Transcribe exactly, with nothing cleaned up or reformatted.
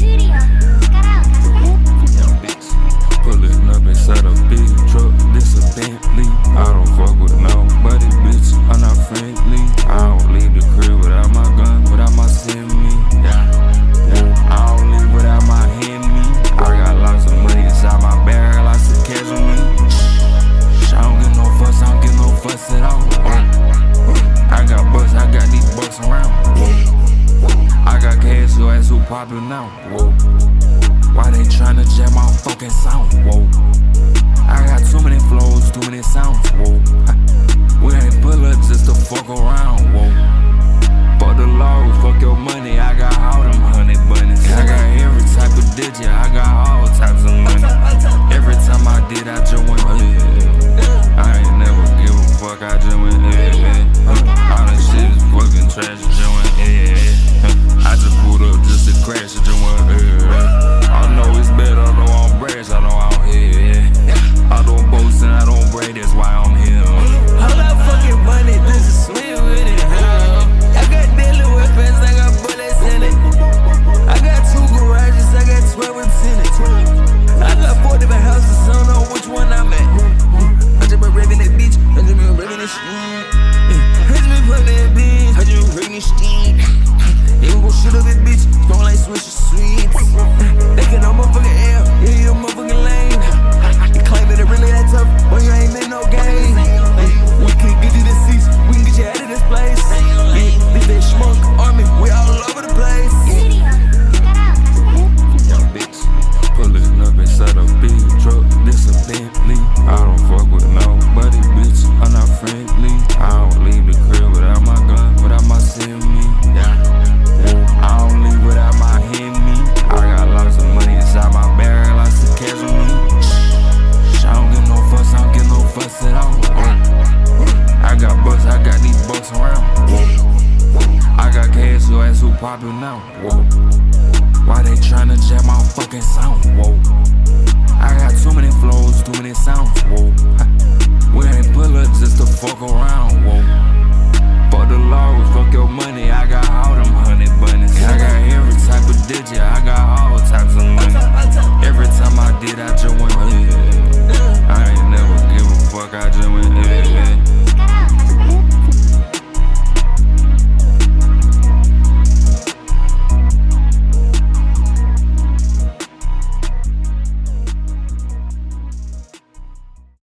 Young bitch, pulling up inside a big truck, this a Bentley. I don't fuck with nobody, bitch, I'm not friendly. I don't leave the crib without my gun, without my semi. Yeah, yeah. I don't leave without my Hemi. I got lots of money inside my bag, lots of cash on me. I don't get no fuss, I don't get no fuss at all. I got bucks, I got these bucks around. I got cash, so ass who poppin' now. Whoa. Why they tryna jam my fucking sound? Whoa. I got too many flows, too many sounds. Whoa. We ain't pull up just to fuck around. Whoa. Fuck the law, fuck your money. I got all them honey bunnies. I got every type of digit. I got all types of money. Every time I did, I just went. Uh, I ain't never give a fuck. I just went. Uh, uh, all that shit is fucking trash. I just went. Uh, I just pulled up just to crash. I just went. Uh, I know it's better, I know I'm brash, I know I'm here. I don't boast and I don't brag, that's why I'm here. All that fucking money, this is sweet with it. I got deadly weapons, I got bullets in it. I got two garages, I got twelve tenants. I got four different houses, I don't know which one I'm at. I just been raving that bitch, I just been raving that shit. I just been putting that bitch, I just been raving that shit. They gon' shoot up that bitch, gon' like switch the sweets. They can know motherfucking air, yeah, you a motherfucking lame. You claim that it really that tough, but you ain't in no game. We can get you the seats, we can get you out of this place. Yeah, this that schmuck army, we all over the place. Young bitch, pulling up inside a big truck, this a Bentley. I don't fuck with nobody, bitch, I'm not friendly. I don't leave the crib without my gun, without my semi. Yeah. I don't leave without my Hemi. I got lots of money inside my bag, lots of cash on me. I don't get no fuss, I don't get no fuss at all. I got bucks, I got these bucks around. I got cash, so ass who poppin' now. Whoa. Why they tryna jam my fucking sound? Whoa. I got too many flows, too many sounds. Whoa. We ain't pull up just to fuck around. Whoa.